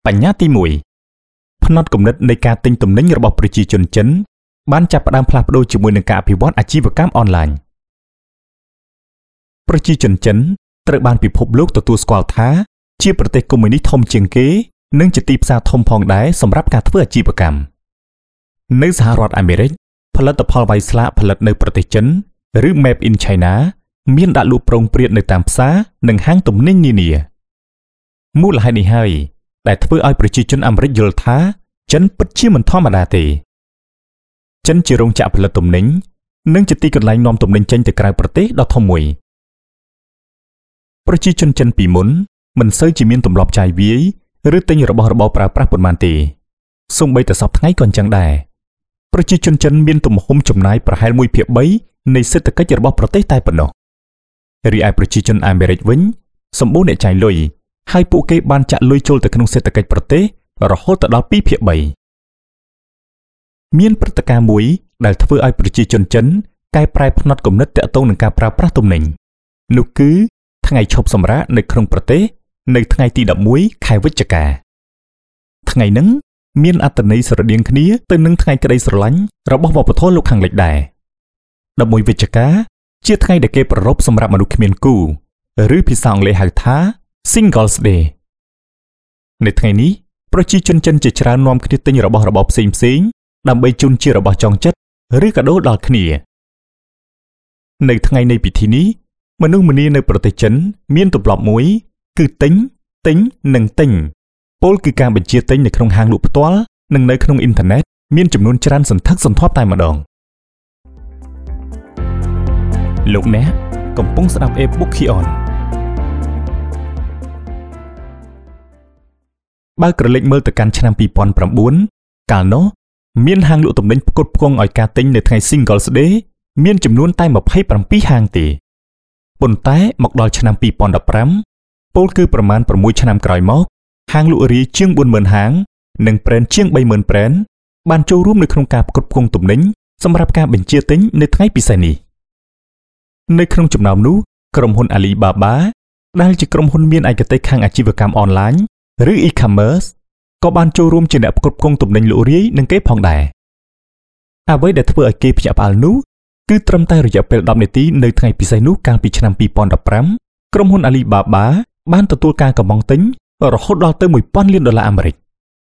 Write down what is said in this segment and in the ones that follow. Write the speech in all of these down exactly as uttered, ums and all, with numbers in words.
បញ្ញាទីមួយផ្នត់គំនិតនៃការទិញទំនិញរបស់ប្រជាជនចិនបានចាប់ផ្ដើមផ្លាស់ប្ដូរជាមួយនឹងការអភិវឌ្ឍអាជីវកម្មអនឡាញប្រជាជនចិនត្រូវបានពិភពលោកទទួលស្គាល់ថាជាប្រទេសកុម្មុយនីសធំជាងគេនិងជាទីផ្សារធំផងដែរសម្រាប់ការធ្វើអាជីវកម្មនៅសហរដ្ឋអាមេរិកផលិតផលវាយស្លាកផលិតនៅប្រទេសចិនឬ Made in China មានដាក់លក់ប្រងព្រាតនៅតាមផ្សារនិងហាងទំនិញនានាមូលហេតុនេះហើយដែលធ្វើឲ្យប្រជាជនអាមេរិកយល់ថាចិនពិតជាមិនធម្មតាទេចិនជារោងចក្រផលិតទំនិញនិងជាទីកន្លែងនាំទំនិញចេញទៅក្រៅប្រទេសដ៏ធំមួយប្រជាជនចិនពីមុនមិនសូវជាមានទម្លាប់ចាយវាយឬទិញរបស់របរប្រើប្រាស់ប៉ុន្មានទេសូម្បីតែសប្តាហ៍ថ្ងៃក៏អញ្ចឹងដែរប្រជាជនចិនមានទំហំចំណាយប្រហែលមួយភាគបីនៃសេដ្ឋកិច្ចរបស់ប្រទេសតែប៉ុណ្ណោះរីឯប្រជាជនអាមេរិកវិញសម្បូរអ្នកចាយលុយហើយពួកគេបានចាក់លុយចូលទៅក្នុងសេដ្ឋកិច្ចប្រទេសរហូតដល់ពីរភាគបីមានព្រឹត្តិការណ៍មួយដែលធ្វើឲ្យប្រជាជនចិនកែប្រែផ្នត់គំនិតទាក់ទងនឹងការប្រើប្រាស់ទំនិញនោះគឺថ្ងៃឈប់សម្រាកនៅក្នុងប្រទេសនៅថ្ងៃទីដប់មួយខែវិច្ឆិកាថ្ងៃហ្នឹងមានអត្ថន័យស្រដៀងគ្នាទៅនឹងថ្ងៃក្តីស្រឡាញ់របស់វប្បធម៌លោកខាងលិចដែរដប់មួយវិច្ឆិកាជាថ្ងៃដែលគេប្រារព្ធសម្រាប់មនុស្សគ្មានគូឬភាសាអង់គ្លេសហៅថា Singles Day នៅថ្ងៃនេះប្រជាជនចិនជាច្រើននាំគ្នាទិញរបស់របរផ្សេងៗដើម្បីជូនជារបស់ចង់ចិត្តឬកាដូដល់គ្នានៅថ្ងៃនៃពិធីនេះមនុស្សម្នានៅប្រទេសចិនមានទម្លាប់មួយគឺទិញទិញនិងទិញពោលគឺការបញ្ជាទិញនៅក្នុងហាងលក់ផ្ទាល់និងនៅក្នុងអ៊ីនធឺណិតមានចំនួនច្រើនសន្ធឹកសន្ធាប់តែម្ដងលោកអ្នកកំពុងស្ដាប់ e-book Kion បើក្រឡេកមើលទៅកាន់ឆ្នាំពីរពាន់ប្រាំបួនកាលនោះមានហាងលក់ទំនិញផ្គត់ផ្គង់ឲ្យការទិញនៅថ្ងៃ Singles Day មានចំនួនតែម្ភៃប្រាំពីរហាងទេប៉ុន្តែមកដល់ឆ្នាំពីរពាន់ដប់ប្រាំពោលគឺប្រមាណប្រាំមួយឆ្នាំក្រោយមកហាងលក់រាយជាងបួនម៉ឺនហាងនិង brand ជាងបីម៉ឺន brand បានចូលរួមនៅក្នុងការផ្គត់ផ្គង់ទំនិញសម្រាប់ការបញ្ជាទិញនៅថ្ងៃពិសេសនេះនៅក្នុងចំណោមនោះក្រុមហ៊ុន Alibaba ដែលជាក្រុមហ៊ុនមានឯកទេសខាងអាជីវកម្មអនឡាញឬ e-commerce ក៏បានចូលរួមជាអ្នកផ្គត់ផ្គង់ទំនិញលក់រាយនឹងគេផងដែរអ្វីដែលធ្វើឲ្យគេភ្ញាក់ផ្អើលនោះគឺត្រឹមតែរយៈពេលដប់នាទីនៅថ្ងៃពិសេសនោះកាលពីឆ្នាំពីរពាន់ដប់ប្រាំក្រុមហ៊ុន Alibaba បានទទួលការកំងទិញរហូតដល់ទៅមួយពាន់លានដុល្លារអាមេរិក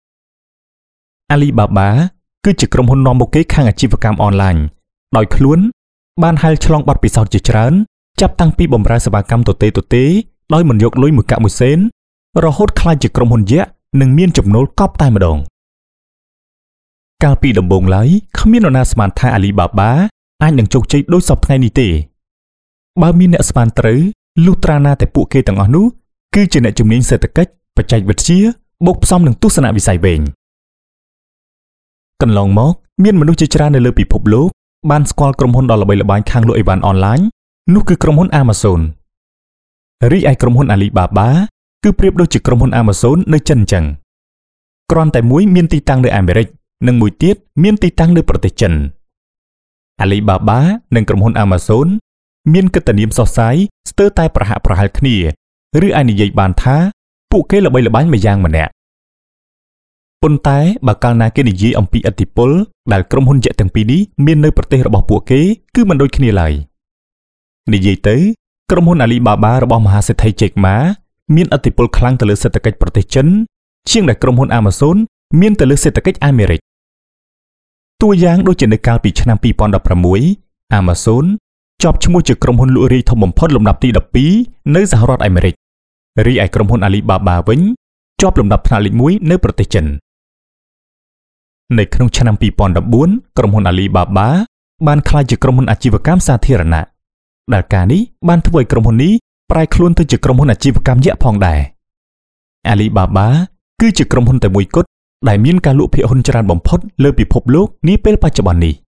Alibaba គឺជាក្រុមហ៊ុននាំមុខគេខាងអាជីវកម្មអនឡាញដោយខ្លួនបានហែលឆ្លងបទពិសោធន៍ជាច្រើនចាប់តាំងពីបម្រើសេវាកម្មទទេទទេដោយមិនយកលុយមួយកាក់មួយសេនរហូតក្លាយជាក្រុមហ៊ុនយក្សនិងមានចំណូលកប់តែម្ដងកាលពីដំបូងឡើយគ្មាននរណាស្មានថា Alibaba អាចនឹងជោគជ័យដូចសពថ្ងៃនេះទេបើមានអ្នកស្មានត្រូវលុះត្រាណាតែពួកគេទាំងអស់នោះគឺជាអ្នកជំនាញសេដ្ឋកិច្ចបច្ចេកវិទ្យាបូកផ្សំនឹងទស្សនវិស័យវែងកន្លងមកមានមនុស្សជាច្រើននៅលើពិភពលោកបានស្គាល់ក្រុមហ៊ុនដ៏ល្បីល្បាញខាងលក់អីវ៉ាន់អនឡាញនោះគឺក្រុមហ៊ុន Amazon រីឯក្រុមហ៊ុន Alibaba គឺប្រៀបដូចជាក្រុមហ៊ុន Amazon នៅចិនអញ្ចឹងគ្រាន់តែមួយមានទីតាំងនៅអាមេរិកនិងមួយទៀតមានទីតាំងនៅប្រទេសចិន Alibaba និងក្រុមហ៊ុន Amazon មានកិត្តិនាមសុសសាយស្ទើរតែប្រហាក់ប្រហែលគ្នាឬអាចនិយាយបានថាពួកគេល្បីល្បាញម្យ៉ាងម្នាក់ប៉ុន្តែបើកាលណាគេនិយាយអំពីឥទ្ធិពលដែលក្រុមហ៊ុនយក្សទាំងពីរនេះមាននៅប្រទេសរបស់ពួកគេគឺមិនដូចគ្នាឡើយនិយាយទៅក្រុមហ៊ុន Alibaba របស់មហាសេដ្ឋី Jack Ma មានឥទ្ធិពលខ្លាំងទៅលើសេដ្ឋកិច្ចប្រទេសចិនជាងដែលក្រុមហ៊ុន Amazon មានទៅលើសេដ្ឋកិច្ចអាមេរិកតួយ៉ាងដូចជានៅកាលពីឆ្នាំពីរពាន់ដប់ប្រាំមួយ Amazon ជាប់ឈ្មោះជាក្រុមហ៊ុនលក់រាយធំបំផុតលំដាប់ទីដប់ពីរនៅសហរដ្ឋអាមេរិករីឯក្រុមហ៊ុន Alibaba វិញជាប់លំដាប់ថ្នាក់លេខមួយនៅប្រទេសចិននៅក្នុងឆ្នាំពីរពាន់ដប់បួនក្រុមហ៊ុន Alibaba បានក្លាយជាក្រុមហ៊ុនអាជីវកម្មសាធារណៈដែលការនេះបានធ្វើឲ្យក្រុមហ៊ុននេះប្រែខ្លួនទៅជាក្រុមហ៊ុនអាជីវកម្មយក្សផងដែរ Alibaba គឺជាក្រុមហ៊ុនតែមួយគត់ដែលមានការលក់ភាគហ៊ុនច្រើនបំផុតលើពិភពលោកនាពេលបច្ចុប្បន្ននេះ